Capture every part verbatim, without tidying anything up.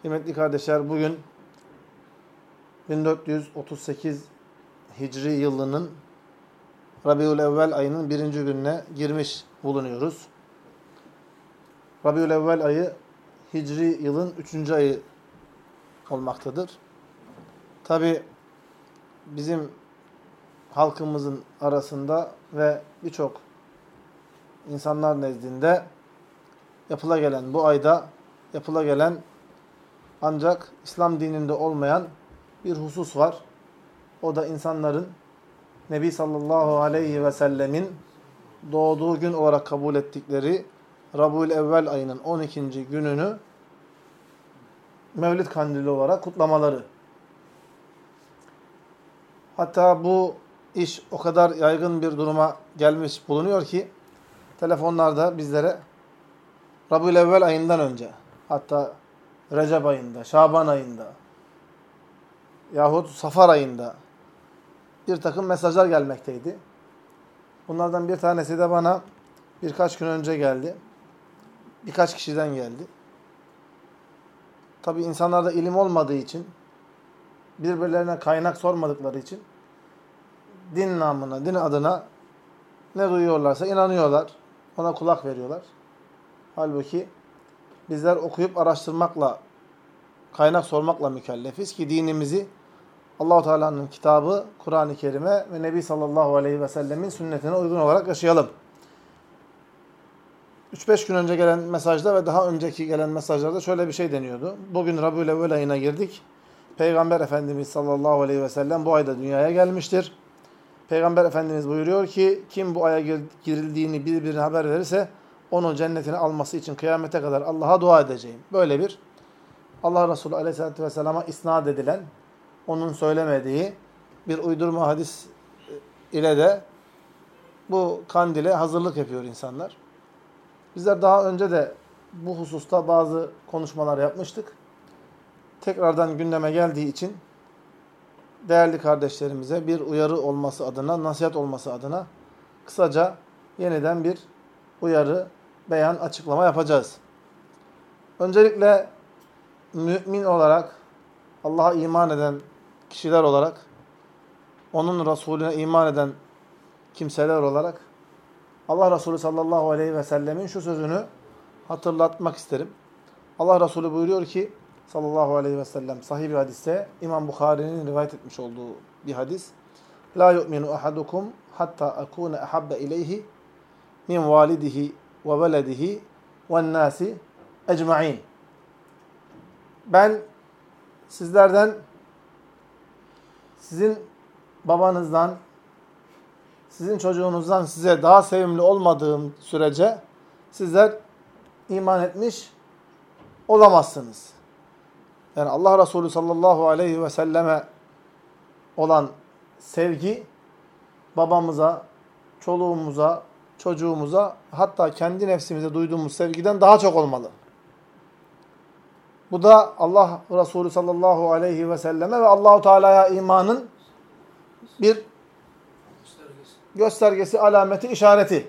Kıymetli kardeşler, bugün bin dört yüz otuz sekiz Hicri yılının Rabiülevvel ayının birinci gününe girmiş bulunuyoruz. Rabiülevvel ayı Hicri yılın üçüncü ayı olmaktadır. Tabi bizim halkımızın arasında ve birçok insanlar nezdinde yapıla gelen bu ayda yapıla gelen ancak İslam dininde olmayan bir husus var. O da insanların Nebi sallallahu aleyhi ve sellemin doğduğu gün olarak kabul ettikleri Rabiülevvel ayının on ikinci gününü Mevlid Kandili olarak kutlamaları. Hatta bu iş o kadar yaygın bir duruma gelmiş bulunuyor ki telefonlarda bizlere Rabiülevvel ayından önce, hatta Recep ayında, Şaban ayında yahut Safar ayında bir takım mesajlar gelmekteydi. Bunlardan bir tanesi de bana birkaç gün önce geldi. Birkaç kişiden geldi. Tabii insanlarda ilim olmadığı için, birbirlerine kaynak sormadıkları için din namına, din adına ne duyuyorlarsa inanıyorlar. Ona kulak veriyorlar. Halbuki bizler okuyup araştırmakla, kaynak sormakla mükellefiz ki dinimizi Allah-u Teala'nın kitabı, Kur'an-ı Kerim'e ve Nebi sallallahu aleyhi ve sellemin sünnetine uygun olarak yaşayalım. üç beş gün önce gelen mesajda ve daha önceki gelen mesajlarda şöyle bir şey deniyordu. Bugün Rabiülevvel ayına girdik. Peygamber Efendimiz sallallahu aleyhi ve sellem bu ayda dünyaya gelmiştir. Peygamber Efendimiz buyuruyor ki kim bu aya girildiğini birbirine haber verirse onu cennetine alması için kıyamete kadar Allah'a dua edeceğim. Böyle bir Allah Resulü aleyhissalatü vesselama isnat edilen, onun söylemediği bir uydurma hadis ile de bu kandile hazırlık yapıyor insanlar. Bizler daha önce de bu hususta bazı konuşmalar yapmıştık. Tekrardan gündeme geldiği için değerli kardeşlerimize bir uyarı olması adına, nasihat olması adına kısaca yeniden bir uyarı, beyan, açıklama yapacağız. Öncelikle mümin olarak, Allah'a iman eden kişiler olarak, onun Resulüne iman eden kimseler olarak Allah Resulü sallallahu aleyhi ve sellemin şu sözünü hatırlatmak isterim. Allah Resulü buyuruyor ki sallallahu aleyhi ve sellem sahih bir hadiste, İmam Bukhari'nin rivayet etmiş olduğu bir hadis. La yu'minu ahadukum hatta akuna ahabba ileyhi min validihi ve veledihi ve'n nasi ecmaîn. Ben sizlerden, sizin babanızdan, sizin çocuğunuzdan size daha sevimli olmadığım sürece sizler iman etmiş olamazsınız. Yani Allah Resulü sallallahu aleyhi ve selleme olan sevgi babamıza, çoluğumuza, çocuğumuza, hatta kendi nefsimize duyduğumuz sevgiden daha çok olmalı. Bu da Allah Resulü sallallahu aleyhi ve selleme ve Allahu Teala'ya imanın bir göstergesi, göstergesi, alameti, işareti.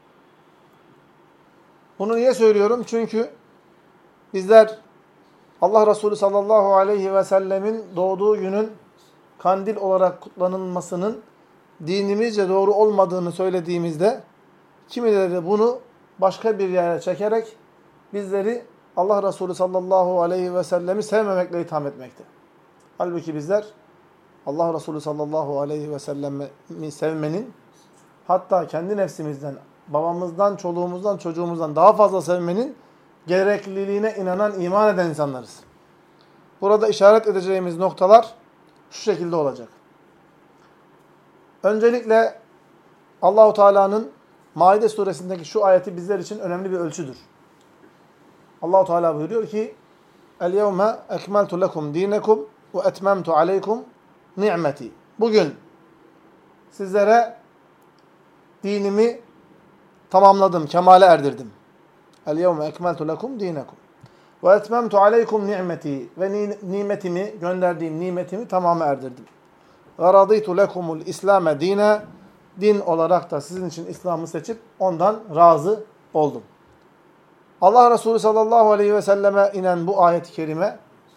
Bunu niye söylüyorum? Çünkü bizler Allah Resulü sallallahu aleyhi ve sellemin doğduğu günün kandil olarak kutlanılmasının dinimizce doğru olmadığını söylediğimizde kimileri bunu başka bir yere çekerek bizleri Allah Resulü sallallahu aleyhi ve sellemi sevmemekle itham etmekte. Halbuki bizler Allah Resulü sallallahu aleyhi ve sellemi sevmenin, hatta kendi nefsimizden, babamızdan, çoluğumuzdan, çocuğumuzdan daha fazla sevmenin gerekliliğine inanan, iman eden insanlarız. Burada işaret edeceğimiz noktalar şu şekilde olacak. Öncelikle Allahu Teala'nın Maide suresindeki şu ayeti bizler için önemli bir ölçüdür. Allahu Teala buyuruyor ki: "El-yevme ekmeltu lekum dinakum ve etmemtu aleykum ni'meti." Bugün sizlere dinimi tamamladım, kemale erdirdim. "El-yevme ekmeltu lekum dinakum ve etmemtu aleykum ni'meti." Ve nimetimi, gönderdiğim nimetimi tamama erdirdim. "Ve raditu lekumul islame dine." Din olarak da sizin için İslam'ı seçip ondan razı oldum. Allah Resulü sallallahu aleyhi ve selleme inen bu ayet-i kerime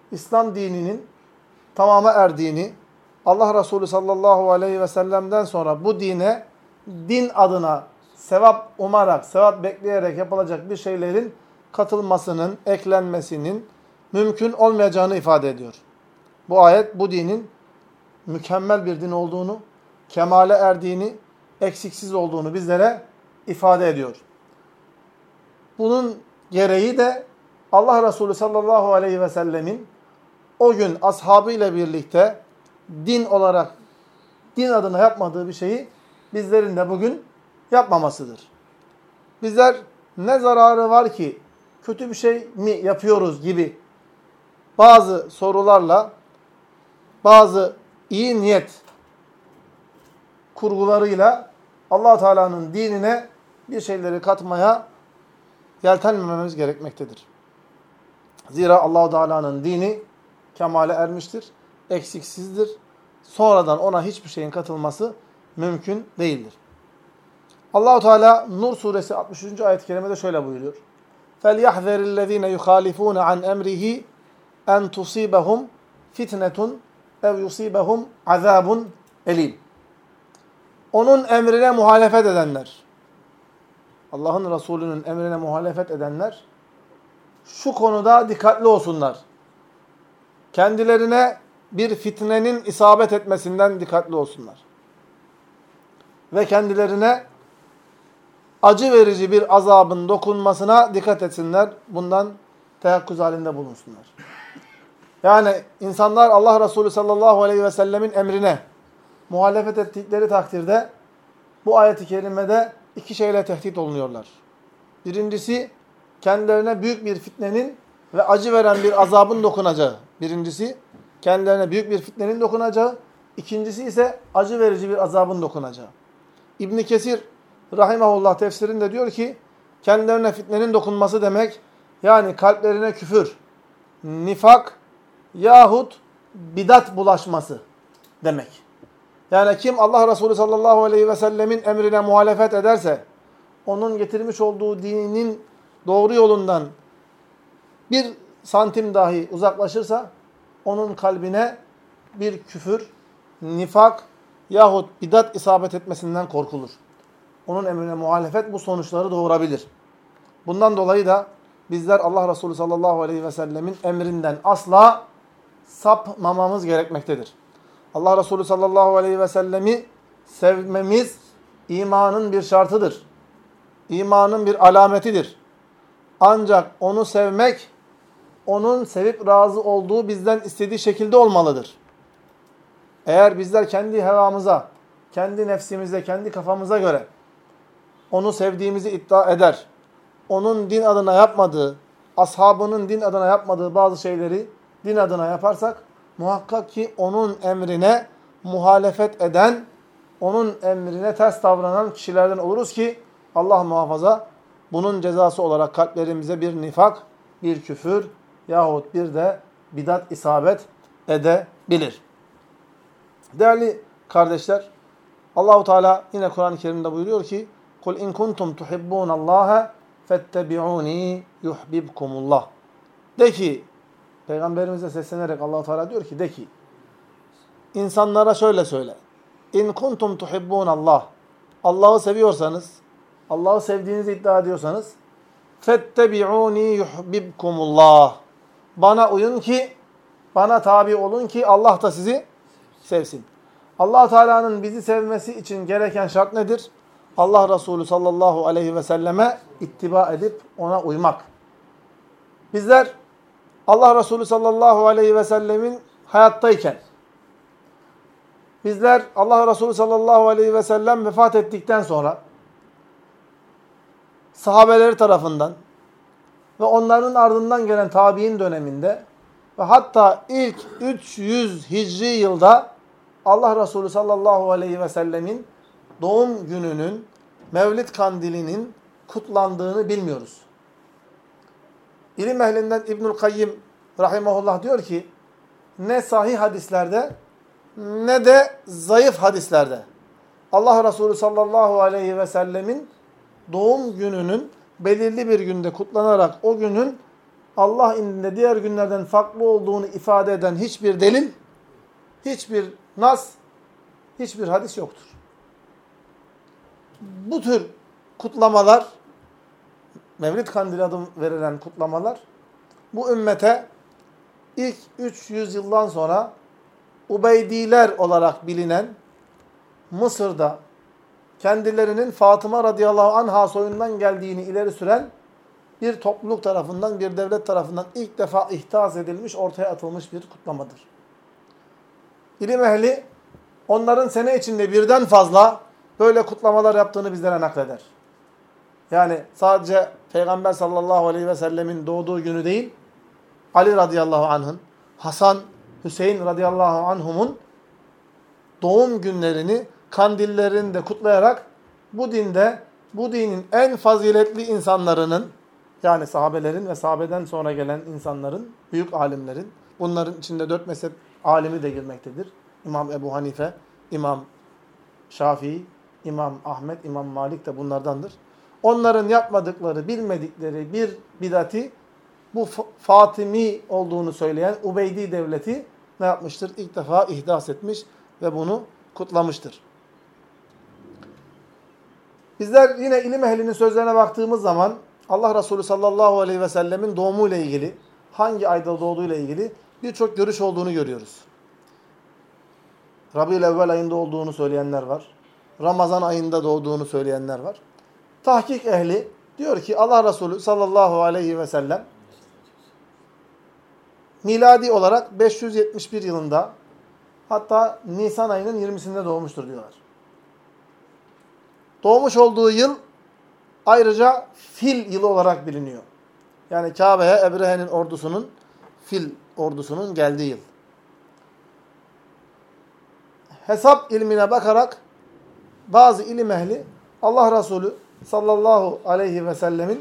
İslam dininin tamama erdiğini, Allah Resulü sallallahu aleyhi ve sellem'den sonra bu dine din adına sevap umarak, sevap bekleyerek yapılacak bir şeylerin katılmasının, eklenmesinin mümkün olmayacağını ifade ediyor. Bu ayet bu dinin mükemmel bir din olduğunu, kemale erdiğini, eksiksiz olduğunu bizlere ifade ediyor. Bunun gereği de Allah Resulü sallallahu aleyhi ve sellemin o gün ashabı ile birlikte din olarak, din adına yapmadığı bir şeyi bizlerin de bugün yapmamasıdır. Bizler ne zararı var ki, kötü bir şey mi yapıyoruz gibi bazı sorularla, bazı iyi niyet kurgularıyla Allah Teala'nın dinine bir şeyleri katmaya yeltenmememiz gerekmektedir. Zira Allah Teala'nın dini kemale ermiştir, eksiksizdir. Sonradan ona hiçbir şeyin katılması mümkün değildir. Allah Teala Nur suresi altmış üçüncü ayet-i kerimede şöyle buyuruyor. فَلْيَحْذَرِ الَّذ۪ينَ يُخَالِفُونَ عَنْ اَمْرِهِ اَنْ تُصِيبَهُمْ فِتْنَةٌ اَوْ يُصِيبَهُمْ عَذَابٌ اَلِيمٌ. Onun emrine muhalefet edenler, Allah'ın Resulü'nün emrine muhalefet edenler şu konuda dikkatli olsunlar. Kendilerine bir fitnenin isabet etmesinden dikkatli olsunlar. Ve kendilerine acı verici bir azabın dokunmasına dikkat etsinler. Bundan teyakkuz halinde bulunsunlar. Yani insanlar Allah Resulü sallallahu aleyhi ve sellemin emrine muhalefet ettikleri takdirde bu ayet-i kerimede iki şeyle tehdit olunuyorlar. Birincisi kendilerine büyük bir fitnenin ve acı veren bir azabın dokunacağı. Birincisi kendilerine büyük bir fitnenin dokunacağı. İkincisi ise acı verici bir azabın dokunacağı. İbn Kesir rahimahullah tefsirinde diyor ki kendilerine fitnenin dokunması demek yani kalplerine küfür, nifak yahut bidat bulaşması demek. Yani kim Allah Resulü sallallahu aleyhi ve sellemin emrine muhalefet ederse, onun getirmiş olduğu dininin doğru yolundan bir santim dahi uzaklaşırsa, onun kalbine bir küfür, nifak yahut bidat isabet etmesinden korkulur. Onun emrine muhalefet bu sonuçları doğurabilir. Bundan dolayı da bizler Allah Resulü sallallahu aleyhi ve sellemin emrinden asla sapmamamız gerekmektedir. Allah Resulü sallallahu aleyhi ve sellemi sevmemiz imanın bir şartıdır. İmanın bir alametidir. Ancak onu sevmek, onun sevip razı olduğu bizden istediği şekilde olmalıdır. Eğer bizler kendi hevamıza, kendi nefsimize, kendi kafamıza göre onu sevdiğimizi iddia eder, onun din adına yapmadığı, ashabının din adına yapmadığı bazı şeyleri din adına yaparsak, muhakkak ki onun emrine muhalefet eden, onun emrine ters davranan kişilerden oluruz ki Allah muhafaza bunun cezası olarak kalplerimize bir nifak, bir küfür yahut bir de bidat isabet edebilir. Değerli kardeşler, Allahu Teala yine Kur'an-ı Kerim'de buyuruyor ki: "Kul in kuntum tuhibbunallaha fettebi'uni yuhibbukumullah." De ki, Peygamberimize seslenerek Allahu Teala diyor ki, de ki, insanlara şöyle söyle. İn kuntum tuhibbunallah. Allah'ı seviyorsanız, Allah'ı sevdiğinizi iddia ediyorsanız, fettebi'uni yuhibbukumullah. Bana uyun ki, bana tabi olun ki Allah da sizi sevsin. Allah Teala'nın bizi sevmesi için gereken şart nedir? Allah Resulü sallallahu aleyhi ve selleme ittiba edip ona uymak. Bizler Allah Resulü sallallahu aleyhi ve sellemin hayattayken, bizler Allah Resulü sallallahu aleyhi ve sellem vefat ettikten sonra sahabeleri tarafından ve onların ardından gelen tabi'in döneminde ve hatta ilk üç yüz hicri yılda Allah Resulü sallallahu aleyhi ve sellemin doğum gününün, Mevlid kandilinin kutlandığını bilmiyoruz. İlim ehlinden İbnül Kayyim rahimahullah diyor ki, ne sahih hadislerde ne de zayıf hadislerde Allah Resulü sallallahu aleyhi ve sellemin doğum gününün belirli bir günde kutlanarak o günün Allah indinde diğer günlerden farklı olduğunu ifade eden hiçbir delil, hiçbir nas, hiçbir hadis yoktur. Bu tür kutlamalar, Mevlid Kandili adı verilen kutlamalar, bu ümmete ilk üç yüz yıldan sonra Ubeydiler olarak bilinen Mısır'da kendilerinin Fatıma radıyallahu anha soyundan geldiğini ileri süren bir topluluk tarafından, bir devlet tarafından ilk defa ihdas edilmiş, ortaya atılmış bir kutlamadır. İlim ehli onların sene içinde birden fazla böyle kutlamalar yaptığını bizlere nakleder. Yani sadece Peygamber sallallahu aleyhi ve sellemin doğduğu günü değil, Ali radıyallahu anh'ın, Hasan, Hüseyin radıyallahu anhumun doğum günlerini, kandillerini de kutlayarak bu dinde, bu dinin en faziletli insanlarının, yani sahabelerin ve sahabeden sonra gelen insanların, büyük alimlerin, bunların içinde dört mezhep alimi de girmektedir. İmam Ebu Hanife, İmam Şafii, İmam Ahmet, İmam Malik de bunlardandır. Onların yapmadıkları, bilmedikleri bir bidati, bu Fatimi olduğunu söyleyen Ubeydi devleti ne yapmıştır? İlk defa ihdas etmiş ve bunu kutlamıştır. Bizler yine ilim ehlinin sözlerine baktığımız zaman Allah Resulü sallallahu aleyhi ve sellemin doğumuyla ilgili, hangi ayda doğduğuyla ilgili birçok görüş olduğunu görüyoruz. Rabi'ül-Evvel ayında olduğunu söyleyenler var. Ramazan ayında doğduğunu söyleyenler var. Tahkik ehli diyor ki Allah Resulü sallallahu aleyhi ve sellem miladi olarak beş yüz yetmiş bir yılında, hatta Nisan ayının yirmisinde doğmuştur diyorlar. Doğmuş olduğu yıl ayrıca fil yılı olarak biliniyor. Yani Kabe'ye Ebrehe'nin ordusunun, fil ordusunun geldiği yıl. Hesap ilmine bakarak bazı ilim ehli Allah Resulü sallallahu aleyhi ve sellemin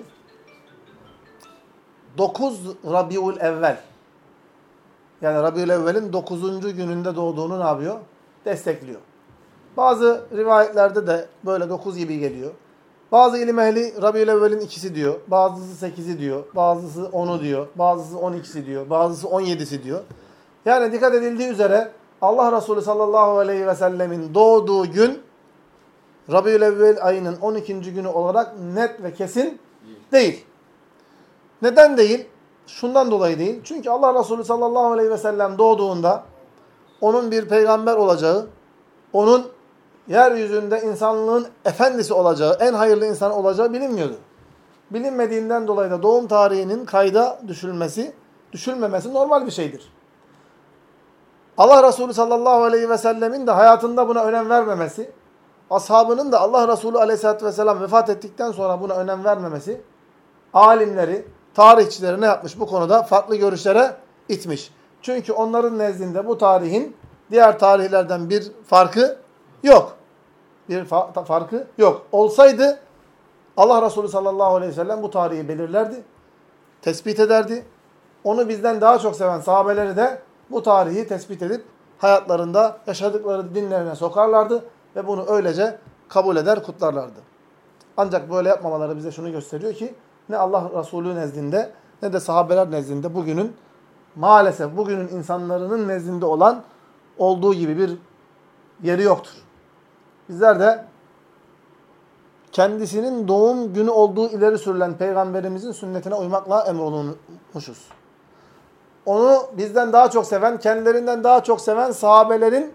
dokuz Rabiul Evvel, yani Rabiul Evvel'in dokuzuncu gününde doğduğunu ne yapıyor? Destekliyor. Bazı rivayetlerde de böyle dokuz gibi geliyor. Bazı ilim ehli Rabiul Evvel'in ikisi diyor. Bazısı sekizi diyor. Bazısı onu diyor. Bazısı on ikisi diyor. Bazısı on yedisi diyor. Yani dikkat edildiği üzere Allah Resulü sallallahu aleyhi ve sellemin doğduğu gün Rabiul Evvel ayının on ikinci günü olarak net ve kesin değil. Neden değil? Şundan dolayı değil. Çünkü Allah Resulü sallallahu aleyhi ve sellem doğduğunda onun bir peygamber olacağı, onun yeryüzünde insanlığın efendisi olacağı, en hayırlı insan olacağı bilinmiyordu. Bilinmediğinden dolayı da doğum tarihinin kayda düşülmesi, düşülmemesi normal bir şeydir. Allah Resulü sallallahu aleyhi ve sellemin de hayatında buna önem vermemesi, ashabının da Allah Resulü aleyhissalatü vesselam vefat ettikten sonra buna önem vermemesi, alimleri, tarihçileri ne yapmış bu konuda? Farklı görüşlere itmiş. Çünkü onların nezdinde bu tarihin diğer tarihlerden bir farkı yok. Bir fa farkı yok. Olsaydı Allah Resulü sallallahu aleyhi ve sellem bu tarihi belirlerdi, tespit ederdi. Onu bizden daha çok seven sahabeleri de bu tarihi tespit edip hayatlarında yaşadıkları dinlerine sokarlardı ve bunu öylece kabul eder, kutlarlardı. Ancak böyle yapmamaları bize şunu gösteriyor ki ne Allah Resulü nezdinde ne de sahabeler nezdinde bugünün, maalesef bugünün insanların nezdinde olan olduğu gibi bir yeri yoktur. Bizler de kendisinin doğum günü olduğu ileri sürülen Peygamberimizin sünnetine uymakla emrolunmuşuz. Onu bizden daha çok seven, kendilerinden daha çok seven sahabelerin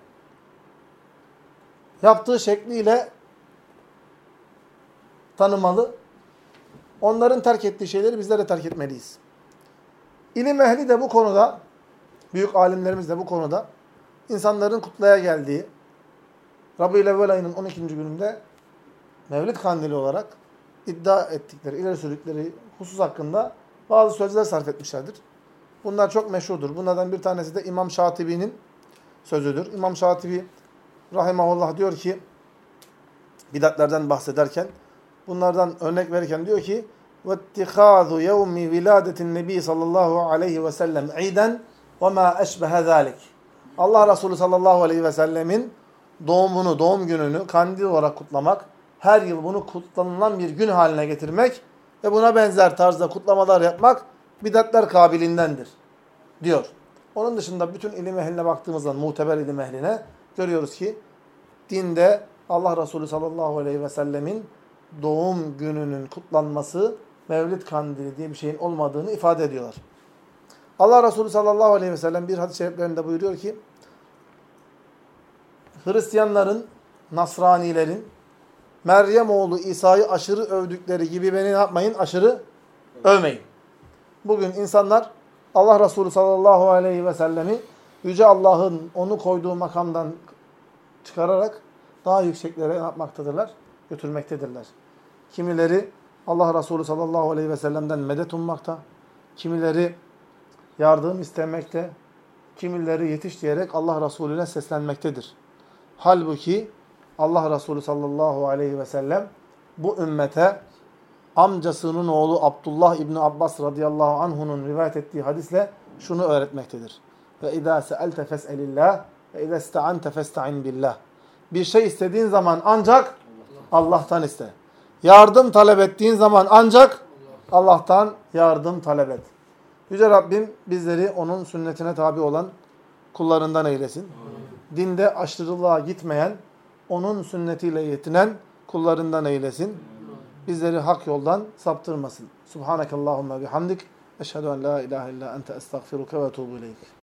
yaptığı şekliyle tanımalı. Onların terk ettiği şeyleri bizler de terk etmeliyiz. İlim ehli de bu konuda, büyük alimlerimiz de bu konuda insanların kutlaya geldiği Rabiul Evvel ayının on ikinci gününde Mevlid Kandili olarak iddia ettikleri, ileri sürdükleri husus hakkında bazı sözler sarf etmişlerdir. Bunlar çok meşhurdur. Bunlardan bir tanesi de İmam Şatibi'nin sözüdür. İmam Şatibi rahimahullah diyor ki, bidatlerden bahsederken, bunlardan örnek verirken diyor ki وَاتِّخَاذُ يَوْمِ وِلَادَةِ النَّبِي sallallahu aleyhi ve sellem عِيدًا وَمَا أَشْبَهَ ذَٰلِكِ Allah Resulü sallallahu aleyhi ve sellemin doğumunu, doğum gününü kandil olarak kutlamak, her yıl bunu kutlanılan bir gün haline getirmek ve buna benzer tarzda kutlamalar yapmak bidatler kabilindendir diyor. Onun dışında bütün ilim ehline baktığımız zaman, muteber ilim ehline görüyoruz ki dinde Allah Resulü sallallahu aleyhi ve sellemin doğum gününün kutlanması, Mevlid Kandili diye bir şeyin olmadığını ifade ediyorlar. Allah Resulü sallallahu aleyhi ve sellem bir hadis-i şeriflerinde buyuruyor ki, Hristiyanların, Nasranilerin, Meryem oğlu İsa'yı aşırı övdükleri gibi beni ne yapmayın? Aşırı övmeyin. Bugün insanlar Allah Resulü sallallahu aleyhi ve sellemi Yüce Allah'ın onu koyduğu makamdan çıkararak daha yükseklere ne yapmaktadırlar? Götürmektedirler. Kimileri Allah Resulü sallallahu aleyhi ve sellem'den medet ummakta, kimileri yardım istemekte, kimileri yetiş diyerek Allah Resulüne seslenmektedir. Halbuki Allah Resulü sallallahu aleyhi ve sellem bu ümmete amcasının oğlu Abdullah İbni Abbas radıyallahu anhu'nun rivayet ettiği hadisle şunu öğretmektedir. Ve idâ se'elte fes'elillah ve idâ ista'ante festa'in billah. Bir şey istediğin zaman ancak Allah'tan iste. Yardım talep ettiğin zaman ancak Allah'tan yardım talep et. Yüce Rabbim bizleri onun sünnetine tabi olan kullarından eylesin. Dinde aşırılığa gitmeyen, onun sünnetiyle yetinen kullarından eylesin. Bizleri hak yoldan saptırmasın. Subhanakallahumma bihamdik. Eşhedü en la ilahe illa ente estağfiruke ve etûbü ileyk.